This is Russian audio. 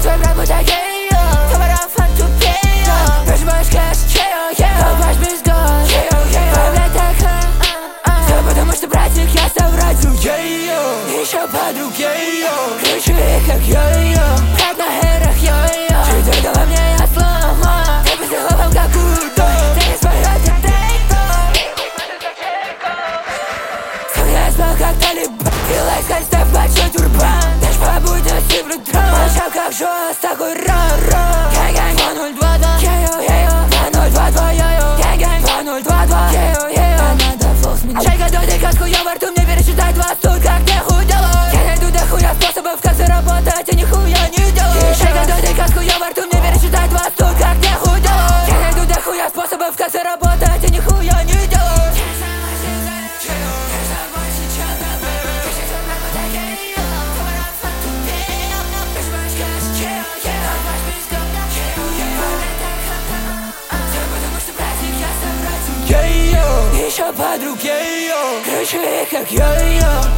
твой брат, будь агею. Товаров антупею. Прожимаешь кэш, толпаешь без год. Появляй так, все потому что братик, я совратил. Еще подруг, кручу их как йо-йо. Брат на херах, йо-йо. Чуть только во мне я слома. Ты по словам как удой. Ты не споёт, ты тейко. Я спал как талибан. И лайк, ставь большой турбан. Дашь побудности в рутро. Молчал как жёст, такой ра-ра. Гэнг-гэнг 2022. Йо-йо, 2022, йо-йо. Гэнг-гэнг 2022. Йо-йо, надо флоу сменить. Шайка дойдет, как хуя во рту. Мне пересчитать вас тут, как нехуй делать. Я найду до хуя способов, как заработать, и нихуя не делать. Шайка дойдет, как хуя во рту. Мне пересчитать вас тут, как нехуй делать. Я найду до хуя способов, как заработать, и нихуя не делать. Еще подруг, кручу их как йо-йо.